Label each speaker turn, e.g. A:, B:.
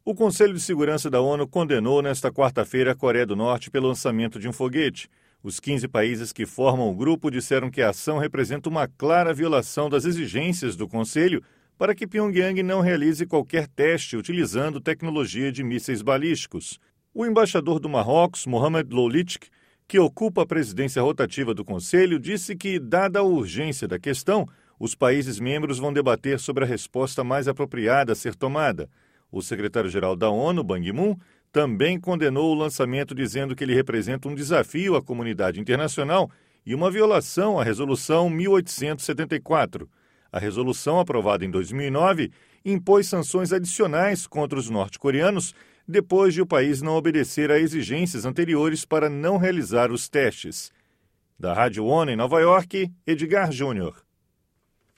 A: O Conselho de Segurança da ONU condenou nesta quarta-feira a Coreia do Norte pelo lançamento de um foguete. Os 15 países que formam o grupo disseram que a ação representa uma clara violação das exigências do Conselho para que Pyongyang não realize qualquer teste utilizando tecnologia de mísseis balísticos. O embaixador do Marrocos, Mohamed Loulichk, que ocupa a presidência rotativa do Conselho, disse que, dada a urgência da questão, os países membros vão debater sobre a resposta mais apropriada a ser tomada. O secretário-geral da ONU, Ban Ki-moon, também condenou o lançamento, dizendo que ele representa um desafio à comunidade internacional e uma violação à Resolução 1874. A resolução, aprovada em 2009, impôs sanções adicionais contra os norte-coreanos depois de o país não obedecer a exigências anteriores para não realizar os testes. Da Rádio ONU em Nova York, Edgar Júnior.